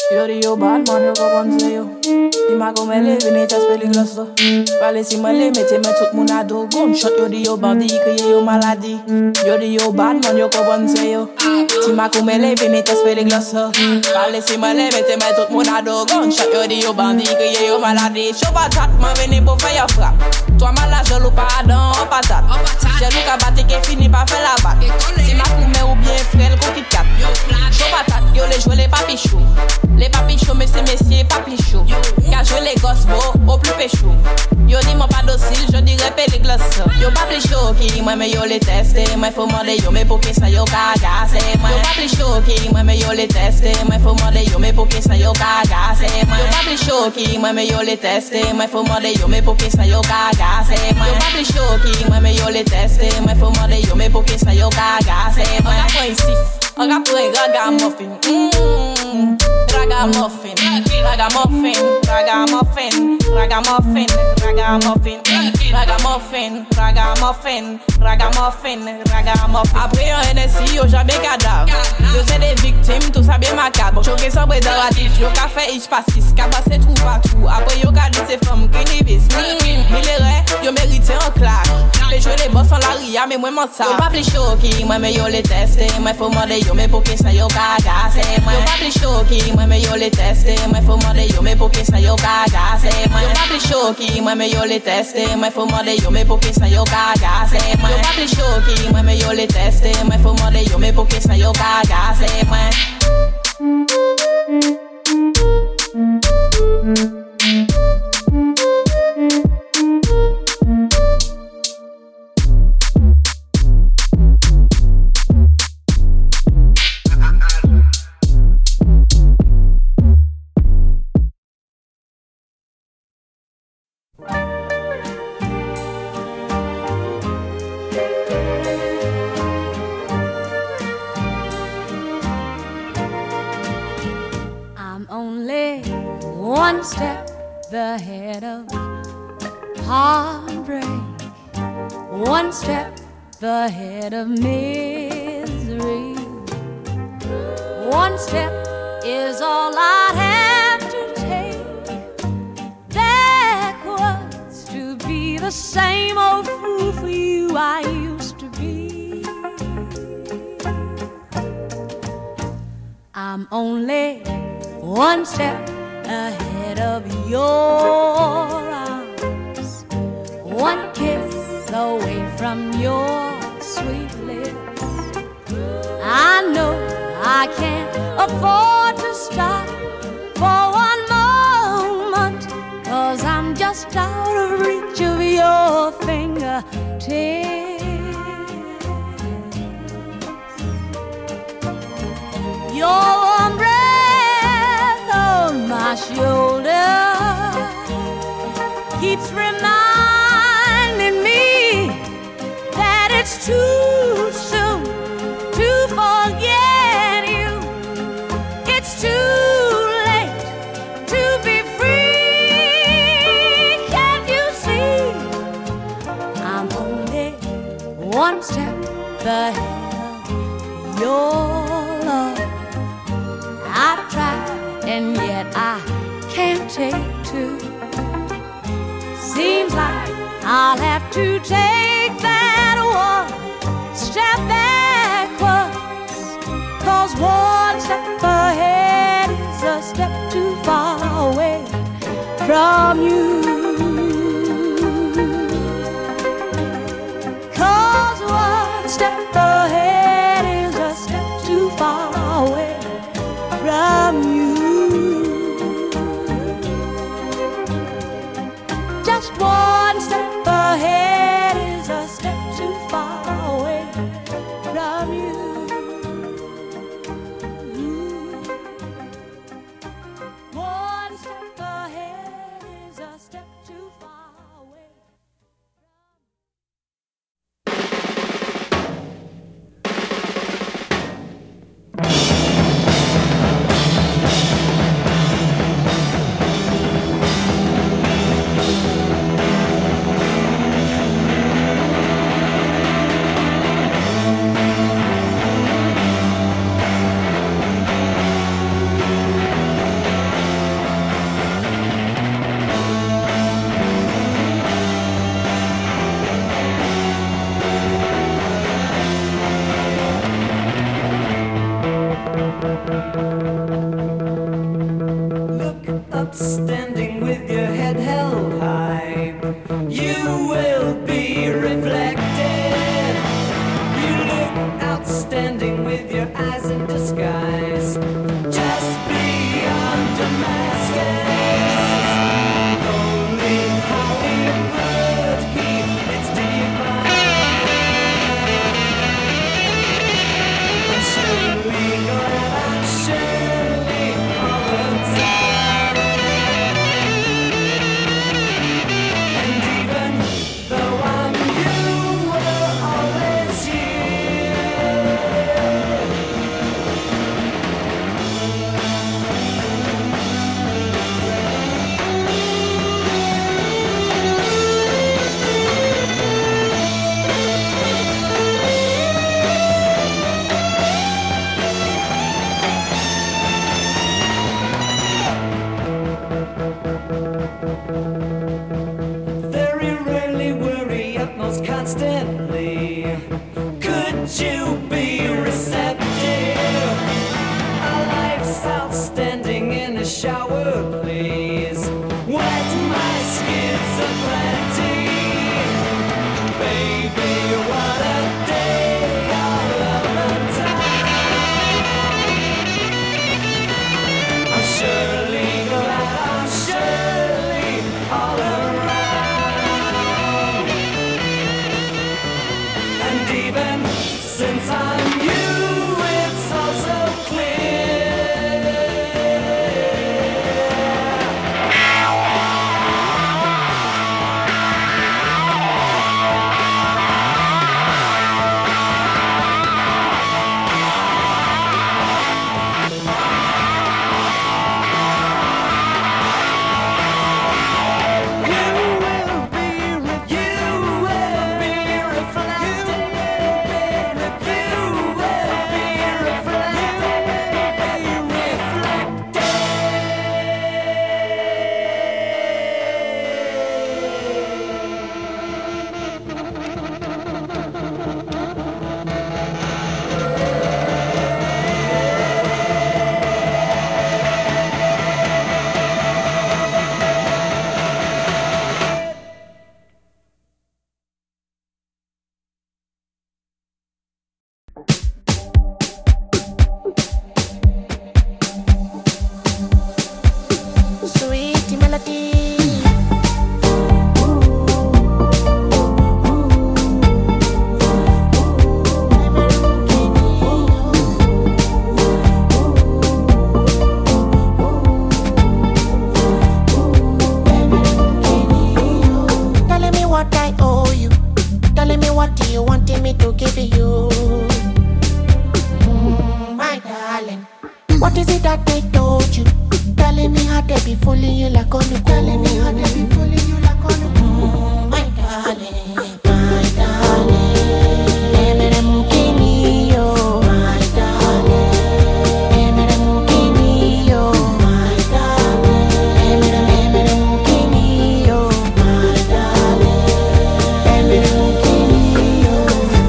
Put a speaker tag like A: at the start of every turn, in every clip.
A: Yo di yo bad man, yo kapon se yo. Di ma go mele, vene tes pe li glas do. Pale si mele, mette men tout moun ado. Gunshot yo di yo bandi, kriye yo maladi. Yo di yo bad man, yo kapon se yo. Di ma go mele, vene tes pe li glas do. Pale si mele, mette men tout moun ado. Gunshot yo di yo bandi, kriye yo maladi. Show patat, man vene pou fè yo frap. Toi mal à jaloux pas dans patate. Jaloux ka batte qui fini pas faire la batte. Si ma coumé ou bien frère qu'on quitte cap. Show patate, yo les jouer les papichou. Les papichou mais c'est messieurs papichou. Car jouer les gosses beaux au plus péchou. Yo dis moi pas docile, je dirais pas les glaces. Yo pas plus chaud qui moi mais yo les tester. Moi faut demander yo mais pour que ça yo cagasse. Yo pas plus chaud qui moi mais yo les tester. Moi faut demander yo mais pour que ça yo cagasse. Yo pas plus chaud qui moi mais yo les tester. Moi faut demander yo mais pour que ça yo cagasse. Yo pas plus chaud qui moi mais yo les tester. Moi faut demander yo mais pour que ça yo cagasse. On a pris ici, on a pris ragamuffin. Ragamuffin, ragamuffin, ragamuffin, ragamuffin, ragamuffin, ragamuffin, ragamuffin, ragamuffin, ragamuffin. Après un NSI, yo jamais cadavre. Yo c'est des victimes, tout ça bien macabre. Choqué sans préservatif, yo ka fait ich passis, ka passe tout partout. Après yo ka dit c'est femme qui n'y vise. Milleraire, yo mérite un claque. Les jouer les boss en la ria, mais moi m'en ça. Yo pas plus chaud qui, moi mais yo les tester. Moi faut demander yo mais pour que ça yo cagasse. Yo pas plus chaud qui, moi mais yo les tester. Moi faut demander yo mais pour que ça yo cagasse. Yo pas plus chaud qui, moi mais yo les tester. Moi faut demander yo mais pour que ça yo cagasse. Yo pas plus chaud qui, moi mais yo les tester. Moi faut demander yo mais pour que ça yo cagasse.
B: One step ahead of heartbreak, one step ahead of misery. One step is all I'd have to take backwards to be the same old fool for you I used to be. I'm only one step ahead of your arms, one kiss away from your sweet lips. I know I can't afford to stop for one moment, 'cause I'm just out of reach of your fingertips. Your warm breath on my shoulder keeps reminding me that it's too soon to forget you. It's too late to be free. Can't you see? I'm only one step ahead of your love. I've tried and yet I can't take two. Seems like I'll have to take that one step backwards, 'cause one step ahead is a step too far away from you. 'Cause one step ahead is a step too far away from you. Just one step ahead is a step too far away from you. One step ahead is a step too far away.
C: outstanding with your head held high. You will be reflected. You look outstanding with your eyes in disguise. Just beyond Damascus. Holy Hollywood heat, it's divine. And surely glad I'm surely all the time. And even though I'm you were always here. Very rarely worry utmost constantly. Could you be receptive? Our life's outstanding in a shower, please. Wet my schizophreny. Baby, what a day, all of the time. I'm surely glad I'm surely all around. And even since I'm you, it's also clear.
D: Sweet melody. Telling me what I owe you. Telling me what you wanted me to give you. My darling. What is it that they told you? Telling me how they be fooling you like on you. Telling me how they be fooling you like on you. My darling, my darling. Emere mukini yo, my darling. Emere mukini yo, my darling. Emere mukini yo, my darling. Emere mukini yo.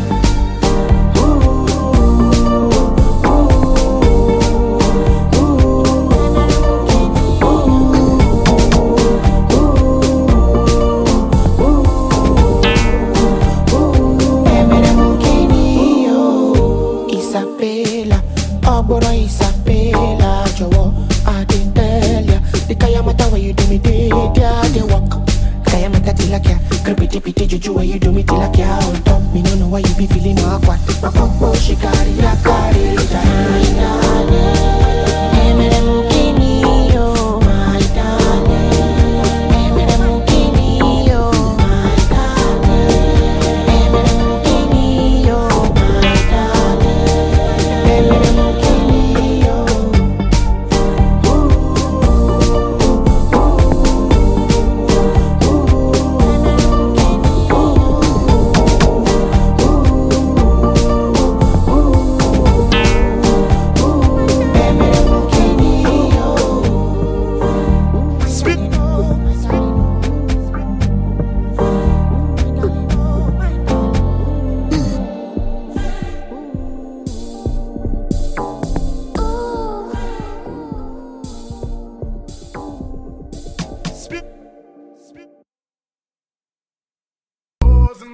D: Isabella, Oboro Isabella, Jowo, I didn't tell ya. The Kayamata where you do me day, they walk. Kayamata tilakia, creepy pity juju where you do me tilakia on top. Me no know why you be feeling awkward. My popo shikari ya kari, jana. Emere mukini yo, my darling. Emere mukini yo, my darling. Emere mukini yo, my darling. Emere mukini yo.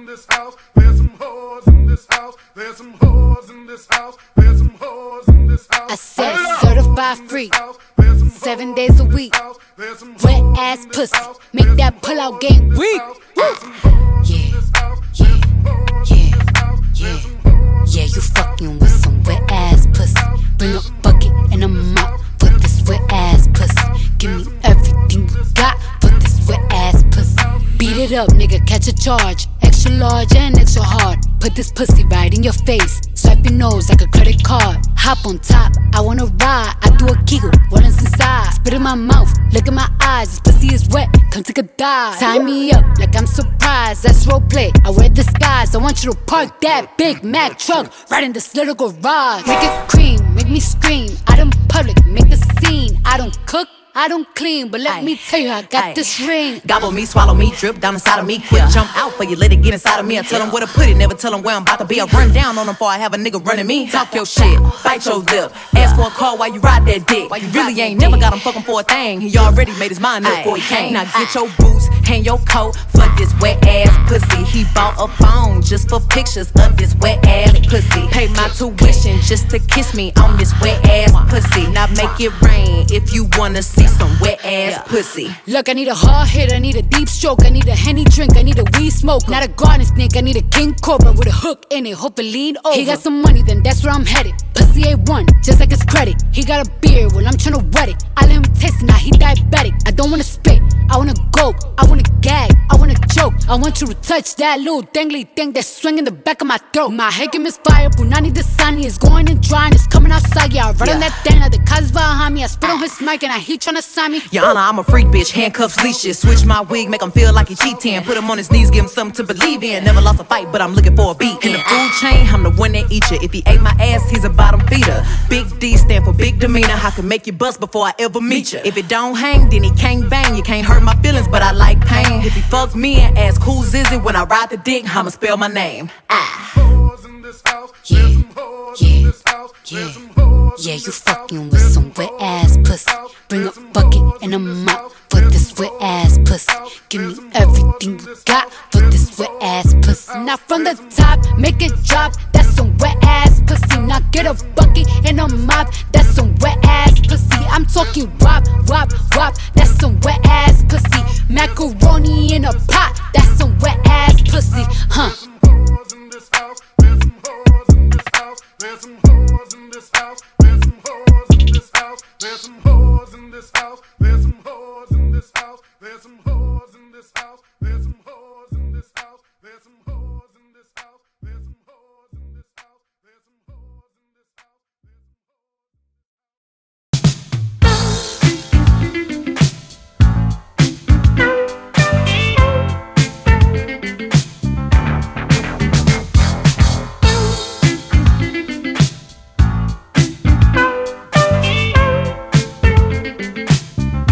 E: in this house. There's some whores in this house. There's some whores in this house. There's some whores in this house.
F: I said certified free, 7 days a week. Wet ass pussy, make that pull out game weak. Yeah, yeah, yeah, yeah. Yeah, you fucking with some wet ass pussy. Bring a bucket and a mop for this wet ass pussy. Give me everything you got for this wet ass pussy. Beat it up, nigga, catch a charge. Extra large and extra hard. Put this pussy right in your face. Swipe your nose like a credit card. Hop on top, I wanna ride. I do a kegel, what is inside? Spit in my mouth, look in my eyes. This pussy is wet, come take a dive. Tie me up like I'm surprised, that's roleplay. I wear disguise, I want you to park that Big Mac truck right in this little garage. Make it cream, make me scream. Out in public, make a scene. I don't cook, I don't clean, but let me tell you, I got this ring.
G: Gobble me, swallow me, drip down inside of me. Quick jump out for you, let it get inside of me. I tell them where to put it, never tell them where I'm about to be. I run down on them before I have a nigga running me. Talk your shit, bite your lip. Ask for a call while you ride that dick. You really ain't never got him fucking for a thing. He already made his mind up before he came. Now get your boots, hang your coat for this wet ass pussy. He bought a phone just for pictures of this wet ass pussy. Pay my tuition just to kiss me on this wet ass pussy. Now make it rain if you wanna see some wet ass pussy.
F: Look, I need a hard hit, I need a deep stroke, I need a Henny drink, I need a weed smoke. Not a garden snake, I need a king cobra with a hook in it, hope it lean over. He got some money, then that's where I'm headed. Pussy A1, just like his credit. He got a beard, well I'm tryna wet it. I let him taste it, now he diabetic. I don't wanna spit, I wanna go, I wanna gag, I wanna choke. I want you to touch that little dangly thing that's swinging the back of my throat. My head can misfire, Punani Dasani is going and drying, it's coming outside. Yeah, I run on that thing, now the cuz behind me. I spit on his mic and I he tryna sign me.
G: Your Honor, I'm a freak bitch, handcuffs, leashes. Switch my wig, make him feel like he cheating. Put him on his knees, give him something to believe in. Never lost a fight, but I'm looking for a beat. In the food chain, I'm the one that eat you. If he ate my ass, he's a bottom feeder. Big D stand for big demeanor. I can make you bust before I ever meet you. If it don't hang, then he can't bang. You can't hurt my feelings, but I like pain. If he fuck me and ask who's is it when I ride the dick, I'ma spell my name.
F: Yeah, yeah, yeah. Yeah, you fucking with some wet ass pussy. Bring a bucket and a mop for this wet ass pussy. Give me everything you got for this wet ass pussy. Now from the top, make it drop. That's some wet ass pussy. Now get a bucket and a mop. That's some wet ass pussy. I'm talking wop, wop, wop. That's some wet ass pussy. Macaroni in a pot. That's some wet ass pussy, huh?
E: There's some whores in this house. There's some whores in this house. There's some whores in this house. There's some whores in this house. There's some whores in this house. There's some whores in this house. There's some whores in this house. There's some whores in this house. There's some whores in this house.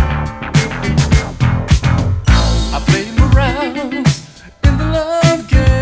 E: I play my rounds in the love game.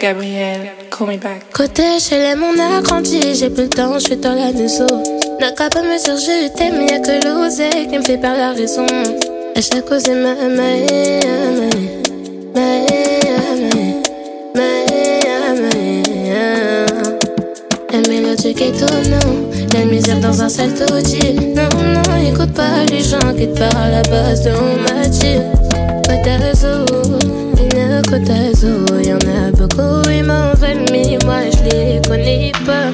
A: Gabrielle, call me back.
H: Côté chez les mon a grandi, j'ai plus le temps, je suis dans la maison. N'a qu'à pas me dire je t'aime, y'a que l'osé qui me fait perdre la raison. À chaque cause c'est ma la mélodie qui tourne, la misère dans un sale taudis. Non, non, écoute pas les gens qui te parlent à la base de on m'a dit. Cotazo, une cotazo, y'en a beaucoup, ils m'en veulent, mais moi je les connais pas.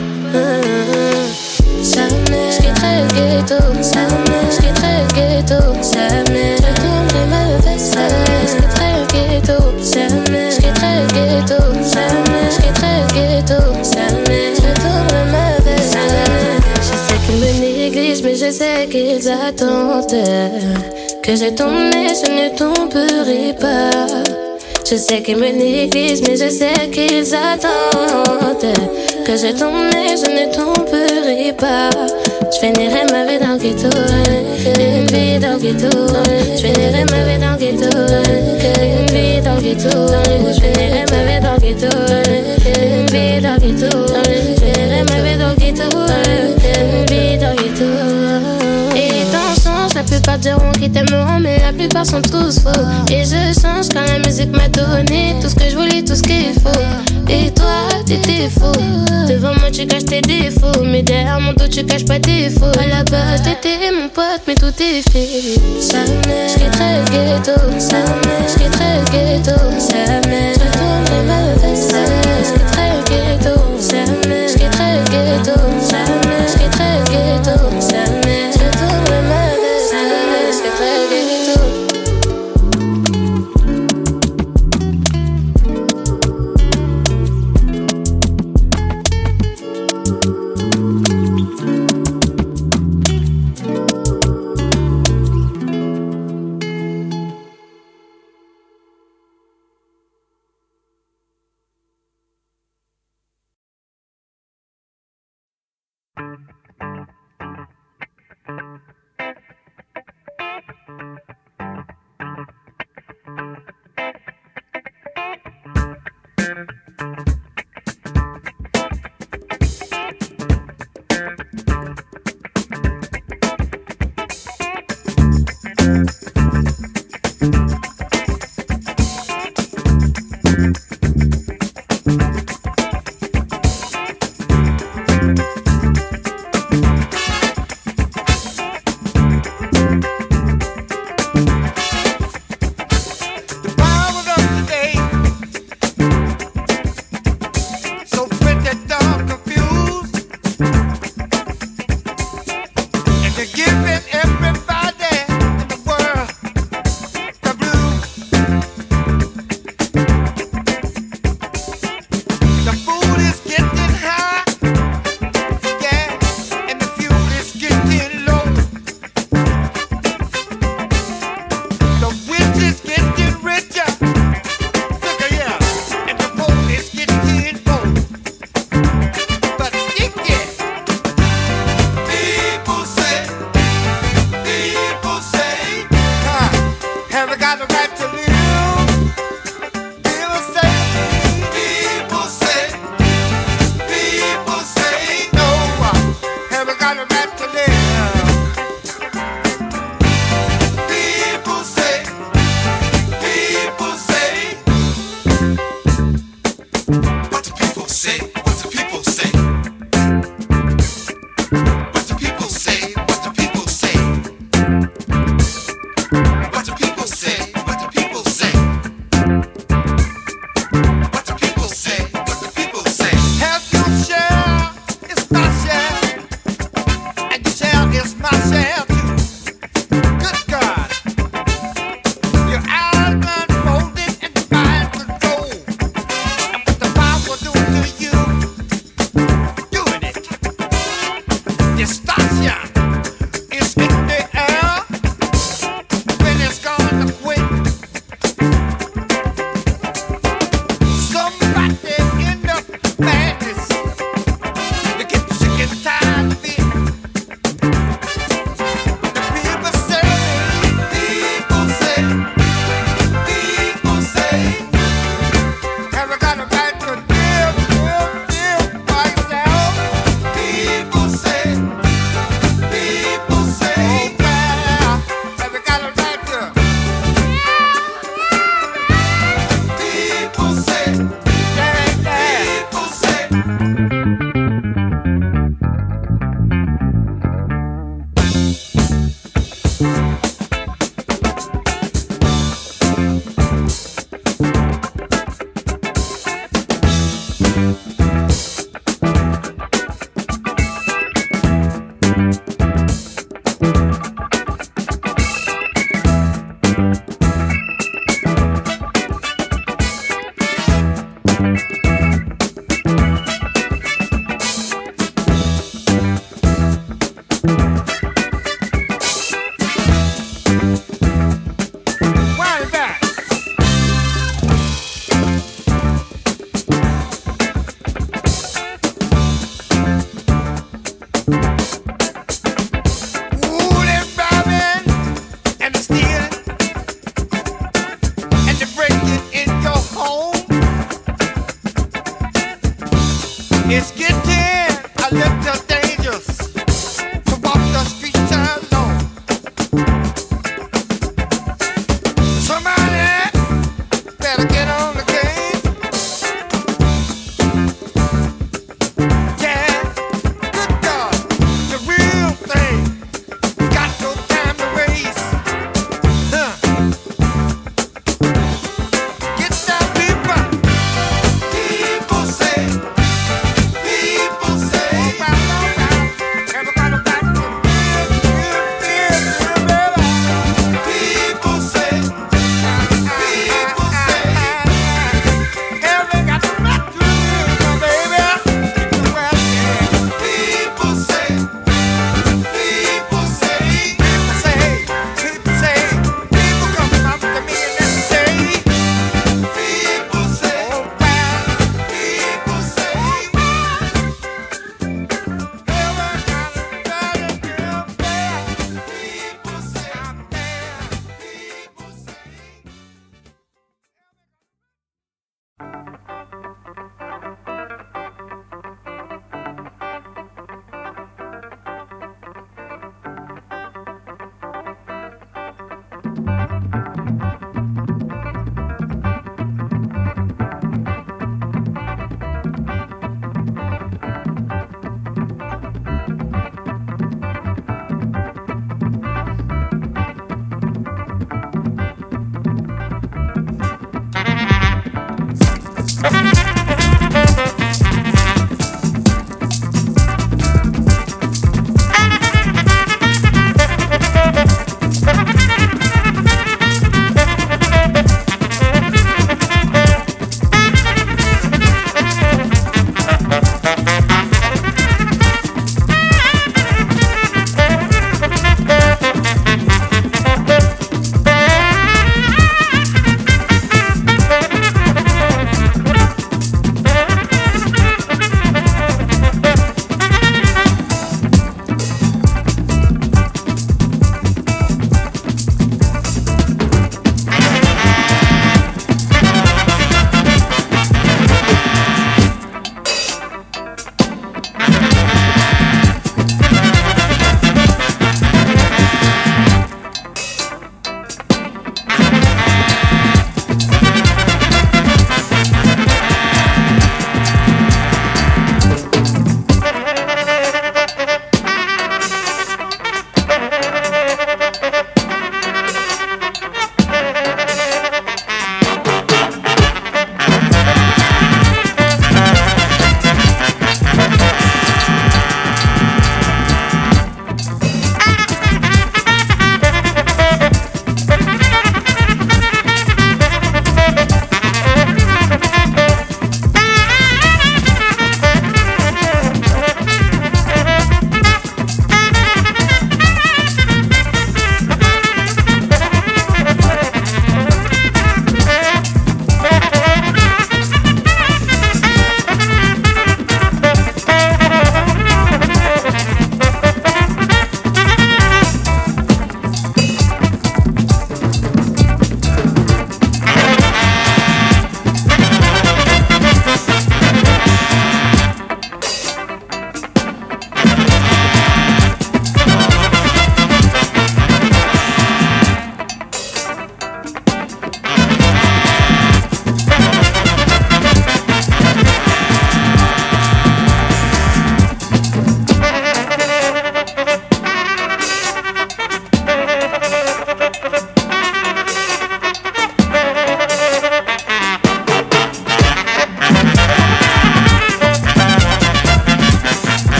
H: Jamais, j'quitterai le ghetto, jamais, j'quitterai le ghetto, jamais, je tournerai ma veste, j'quitterai le ghetto, jamais, j'quitterai le ghetto, jamais, j'quitterai le ghetto, jamais, je tournerai ma veste. Je sais qu'ils me négligent, mais je sais qu'ils attendent que je tombe, mais je ne tomberai pas. Je sais qu'ils me négligent, mais je sais qu'ils attendent que je tombe, mais je ne tomberai pas. Je finirai ma vie dans le ghetto, une vie dans le ghetto. Je finirai ma vie dans le ghetto, une vie dans le ghetto. Je finirai ma vie dans le ghetto, une vie dans le ghetto. Je finirai ma vie dans le ghetto, une vie dans le ghetto. Et les temps changent, la plupart diront qu'ils t'aimeront, mais la plupart sont tous faux. Et je change quand la musique m'a donné tout ce que je voulais, tout ce qu'il faut. Et toi, t'étais faux. Devant moi, tu caches tes défauts, mais derrière mon dos, tu caches pas tes faux. À la base, t'étais mon pote, mais tout est fait. Jamais, j'quitterai le ghetto. Jamais, j'quitterai le ghetto. Jamais, je retournerai ma veste. J'quitterai le ghetto. Jamais, j'quitterai le ghetto. Jamais, j'quitterai le ghetto. Jamais, je retournerai ma veste. Jamais, j'quitterai le ghetto.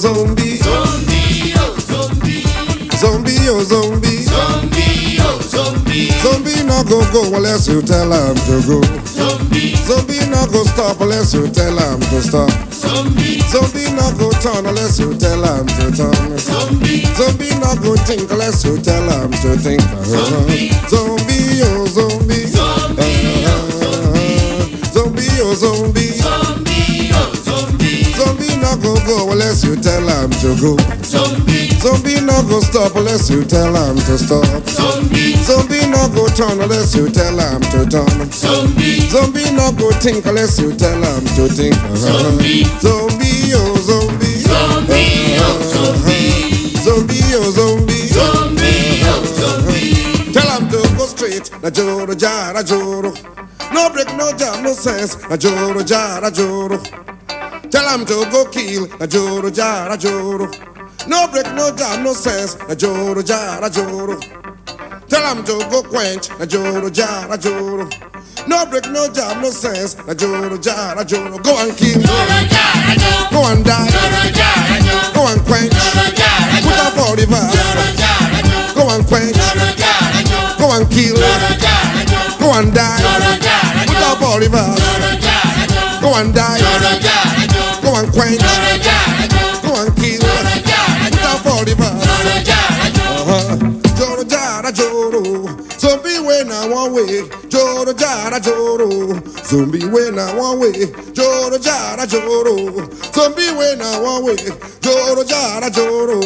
I: zombie.
E: Zombie, oh zombie.
I: Zombie, oh zombie.
E: Zombie, oh zombie.
I: Zombie no go unless you tell him to go.
E: Zombie,
I: Zombie no go stop unless you tell him to stop.
E: zombie,
I: Zombie no go turn unless you tell him to turn.
E: zombie,
I: Zombie no go think unless you tell him to think.
E: Zombie.
I: Zombie, oh zombie.
E: Zombie, oh
I: Zombie, oh zombie.
E: zombie, oh zombie.
I: Zombie no go unless you tell him to go.
E: Zombie,
I: Zombie no go stop unless you tell him to stop.
E: zombie,
I: Zombie no go turn unless you tell him to turn.
E: zombie,
I: Zombie no go think unless you tell him to think.
E: Zombie.
I: Zombie, oh zombie.
E: zombie, oh zombie.
I: Zombie, oh zombie.
E: Zombie, oh zombie.
I: Tell him to go straight. Na joro jara joro. No break, no jam, no sense. Na joro jara joro. Tell him to go kill. Na joro jara joro. No break, no jam, no sense. Na joro jara joro. Tell him to go quench. Na joro jara joro. No break, no jam, no sense. Na joro jara joro. Go and kill. Go and die. Go and quench. Put up all the verse. Go and quench. Go and kill. Go and die. Put up all the verse. Go and die. Go and quench. Go and kill. Put up all the verse. Joro jara joro. Zombie way now one way. Joro jara joro. Zombie way now one way. Joro jara joro. Zombie way now one way. Joro jara joro.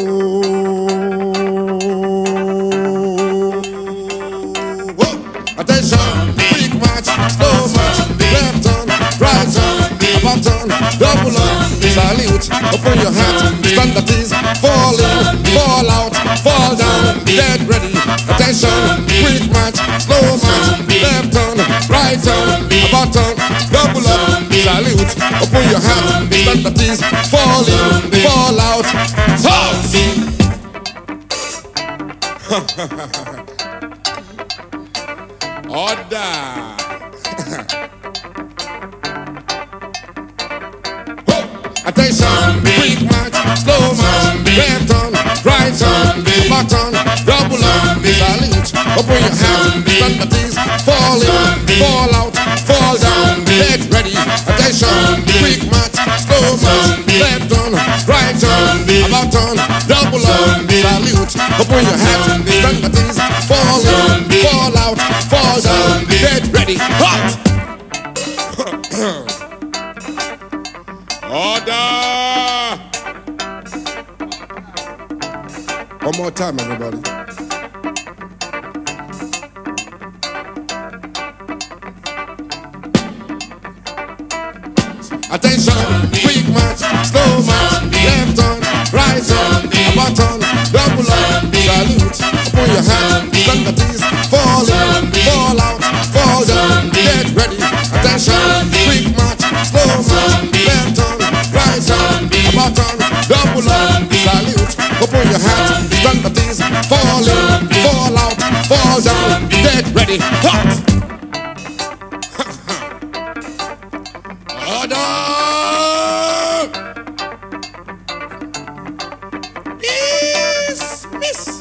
I: Whoa. Attention, quick march, slow march, left turn, right turn, button, double up, salute, open your hat, stand at ease, fall in, fall out, fall down, get ready. Attention, quick march, slow march, left turn, right turn, button, double up, salute, open your hat, stand at ease, fall in, fall out, Order. Attention, quick march, slow march, left turn, right turn, button, double up, salute, open your hat, stand at ease, fall in, fall out, fall down, get ready. Attention, quick march, slow march, left turn, right turn, button, double up, salute, open your hat, stand at ease, fall in, fall out, fall down, get ready. Hot! Order! One more time, everybody. Attention, quick march, slow march, left turn, right turn, button, double up, salute, open your hat, stand at ease, fall in, fall out, fall down, get ready. Attention, quick march, slow march, left turn, right turn, button, double up, salute, open your hat, stand at ease, fall in, fall out, fall down, get ready. Hot! Order! Dismiss!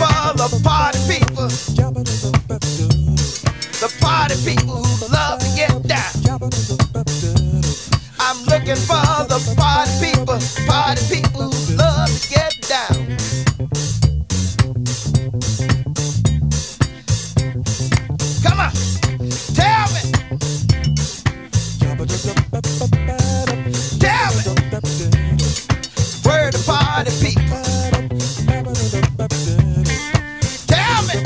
J: for the party people. The party people who love to get down. I'm looking for the party people who love to get down. Come on, tell me. Tell me. Where the party people? Tell me.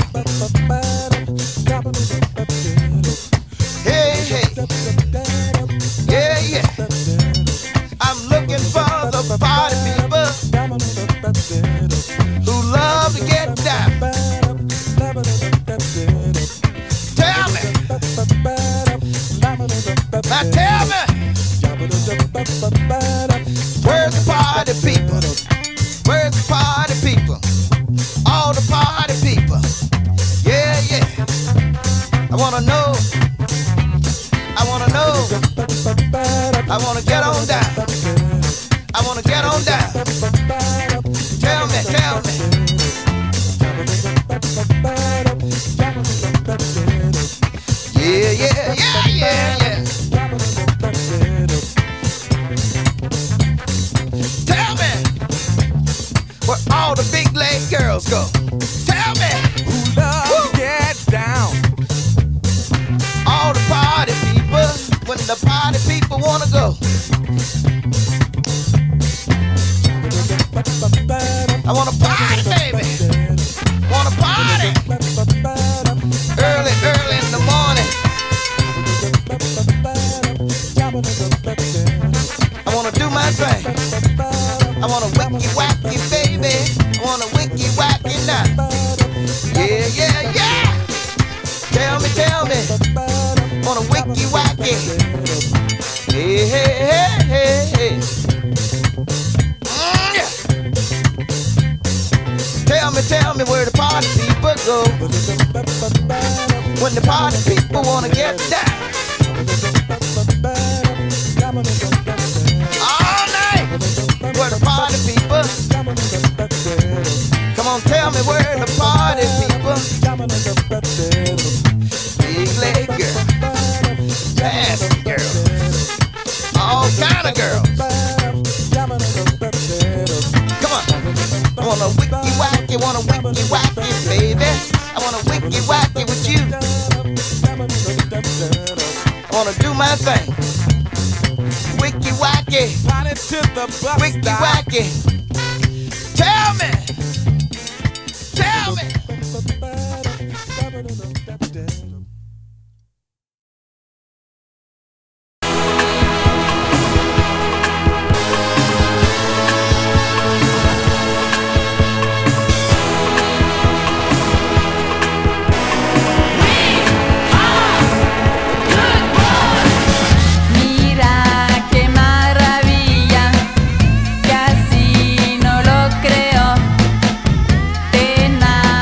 J: Hey, hey. Yeah, yeah. I'm looking for the party people who love to get down. Tell me. Now tell me. Where's the party people? Where's the party people? All the party people. Yeah, yeah. I wanna know. I wanna know. I wanna get on down. I wanna get on down. Tell me, tell me. Yeah, yeah, yeah, yeah, yeah. Tell me where all the big leg girls go. Tell me who love to get down. All the party people, when the party people wanna go. I wanna party, baby. Wanna party. Early, early in the morning. I wanna do my thing. I wanna wicky wacky, baby. I wanna wicky wacky now. Yeah, yeah, yeah. Tell me. Wanna wicky wacky. Hey, hey, hey, hey, hey. Yeah. Tell me where the party people go. When the party people wanna get down. All night, where the party people. Come on, tell me where the party people. Big leg girl, dancing girl, all kind of girls. Come on, I wanna wicky wacky, baby. I wanna wicky wacky with you. I wanna do my thing. Wicky wacky, wicky wacky. Tell me.
K: Mira qué maravilla, que así no lo creo. Te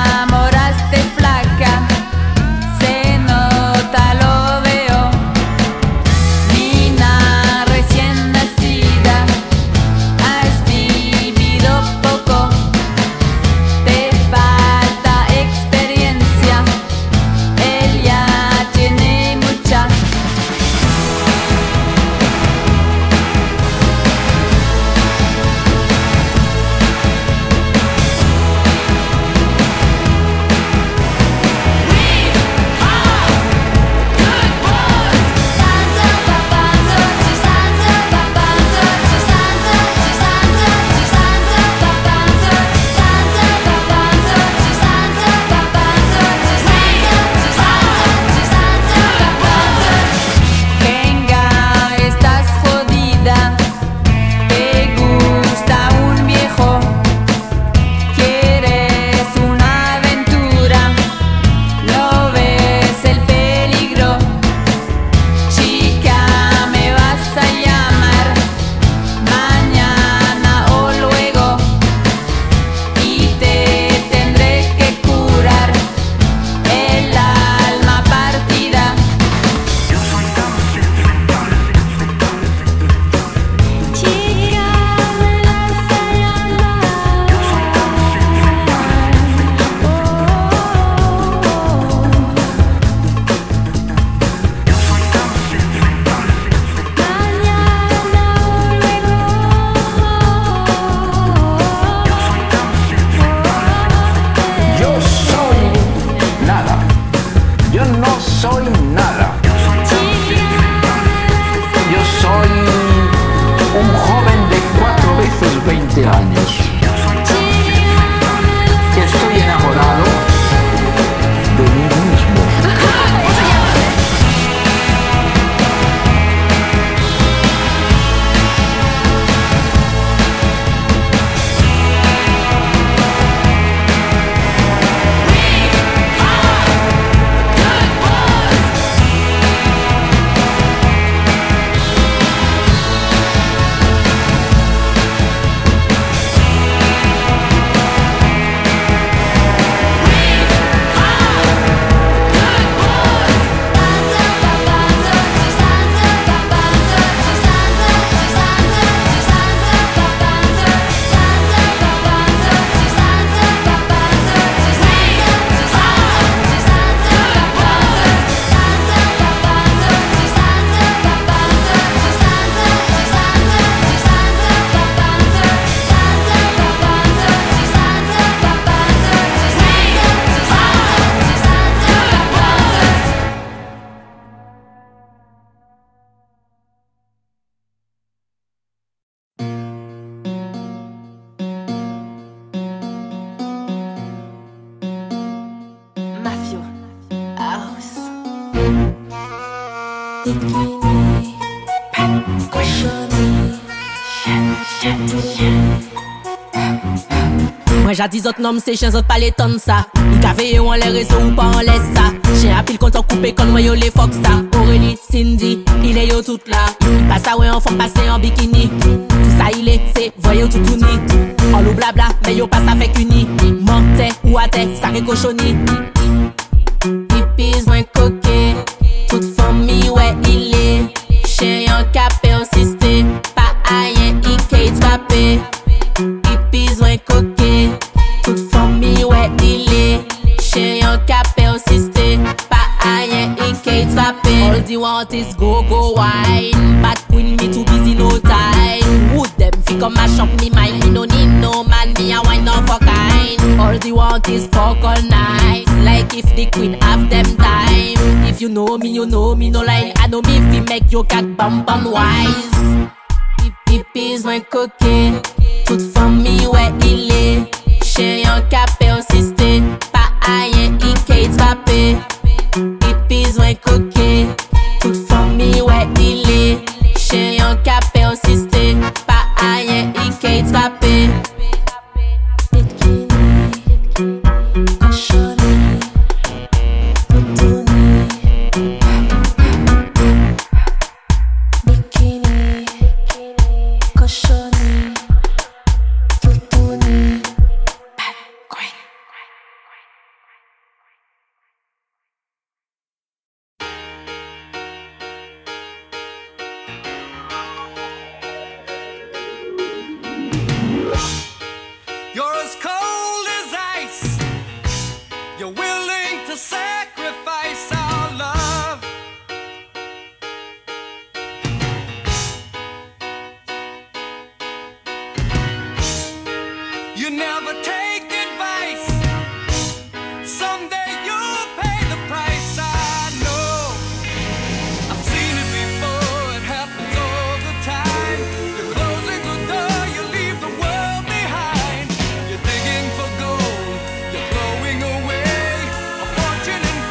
A: Moi jadis autres noms c'est chien autres pas les tonnes ça. Ils cavaient ou en les réseaux ou pas en laisse ça. Chien à pile content coupé quand moi yo les fox ça. Aurélie, Cindy, il est yo tout là. Il passe à ouais en forme passer en bikini. Tout ça il est, c'est voyez tout uni. En loup blabla, mais yo passe avec uni. Morte ou à tête, ça récochoni. Hippies moins coquet. Toute famille ouais il est. Chien en capé insisté. Pas aïen, il kate frappé. Hippies moins coquet. Toute famille ouais il est. Chien en capé insisté. Pas aïen, il kate frappé. All the want is go wine. Bad queen me too busy no time. Wood them fi come mash up me mind. Me no need no man, me a wine up for kind. All the want is fuck all night. Like if the queen have them time. If you know me, you know me no lie. I know me fi make your cat bump and wise. Hippies moins coquet. Toute famille ouais il est. Chien en capé insisté. Pas aïen, il kate frappé. Hippies moins coquet. Toute famille ouais il est. Chien en capé insisté. Pas aïen, il kate frappé.
C: You're as cold as ice. You're willing to sacrifice our love. You never take advice. Someday you'll pay the price. I know. I've seen it before. It happens all the time. You're closing the door. You leave the world behind. You're digging for gold. You're throwing away a fortune in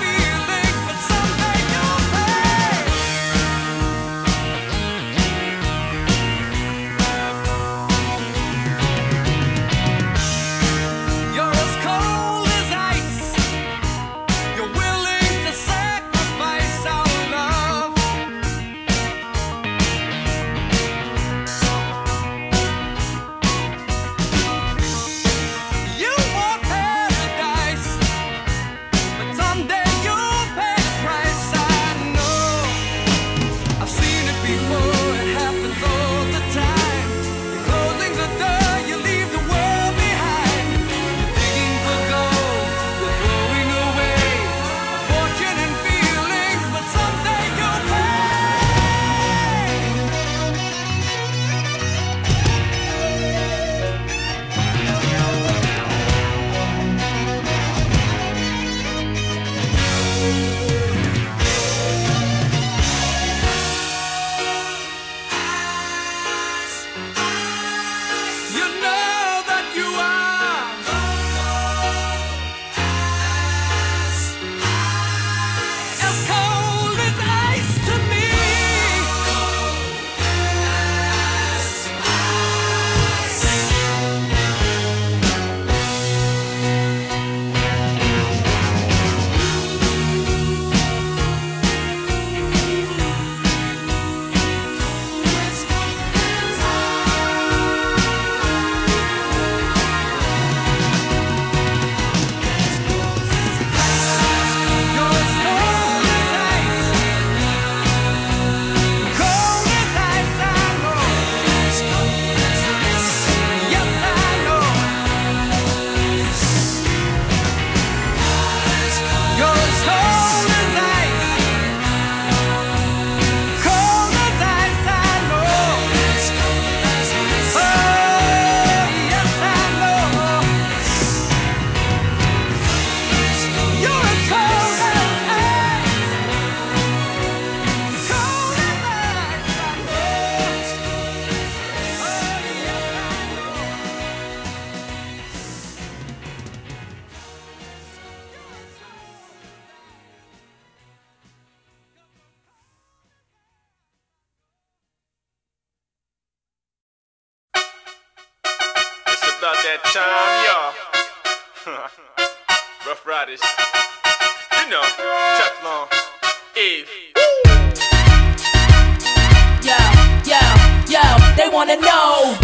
L: about that time, y'all. Rough Riders. You know, Teflon, Eve.
A: Yo, they wanna know.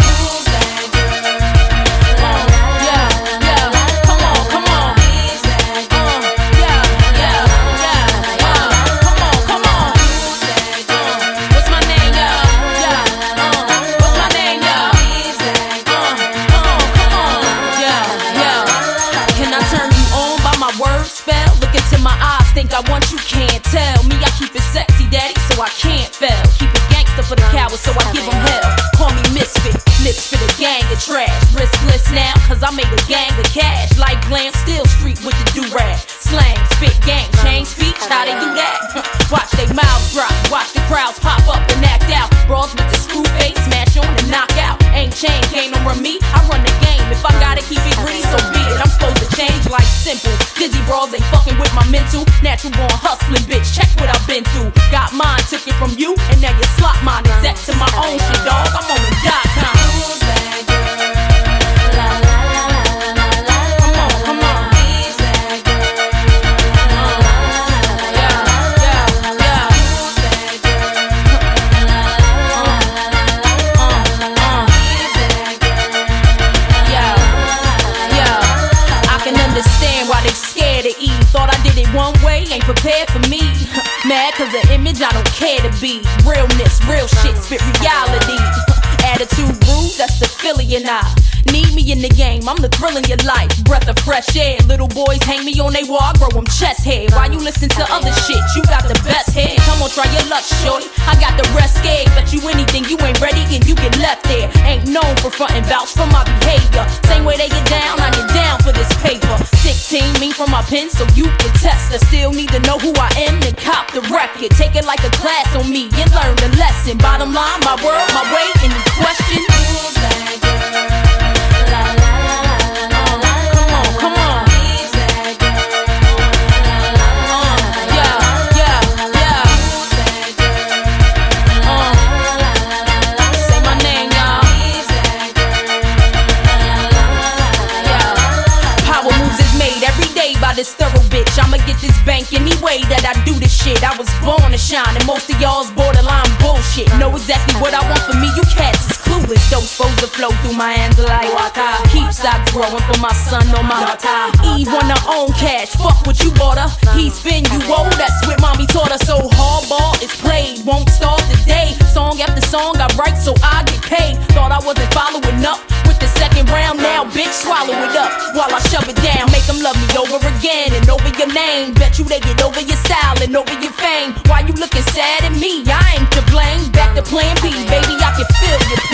M: Think I want you, can't tell me I keep it sexy, daddy, so I can't fail. Keep it gangster for the cowards, so I give them hell. Call me misfit, lips for the gang of trash. Riskless now, cause I made a gang of cash. Like glam, still street with the do-rag. Slang, spit, gang, change speech, how they do that? Watch they mouths drop, watch the crowds pop up and act out. Brawls with the screw face, smash on and knock out. Ain't chain, can't run me, I run the game. If I gotta keep it green, so be it. I'm supposed to change like simple. Dizzy brawls ain't fucking with my mental. Natural born hustling, bitch, check what I've been through. Got mine, took it from you, and now you slot mine. Exact to my own shit, dog, I'm on the .com. Thought I did it one way, ain't prepared for me. Mad cause the image I don't care to be. Realness, real shit, spit reality. Attitude rude, that's the Philly and I. Need me in the game, I'm the thrill in your life. Breath of fresh air, little boys hang me on they wall, I grow them chest hair. Why you listen to other shit? You got the best hair. Come on, try your luck, shorty. I got the rest scared. Bet you anything, you ain't ready and you get left there. Ain't known for frontin' vouch for my behavior. Same way they get down, I get down for this paper. 16 mean from my pen, so you can test. I still need to know who I am and cop the record. Take it like a class on me and learn the lesson. Bottom line, my world, my way, any question? This thorough bitch, I'ma get this bank any way that I do this shit. I was born to shine, and most of y'all's borderline bullshit. Know exactly what I want for me, you cats is clueless. Don't supposed to flow through my hands like water. Keep stocks growing for my son or my daughter. Eve want her own cash, fuck what you bought her. He spin you old, that's what mommy taught her. So hardball is played, won't start today. Song after song I write so I get paid. Thought I wasn't following up with the second round, now bitch swallow it up while I shove it down. Make them love me over again and over your name. Bet you they get over your style and over your fame. Why you looking sad at me? I ain't to blame. Back to plan B, baby, I can feel your pain.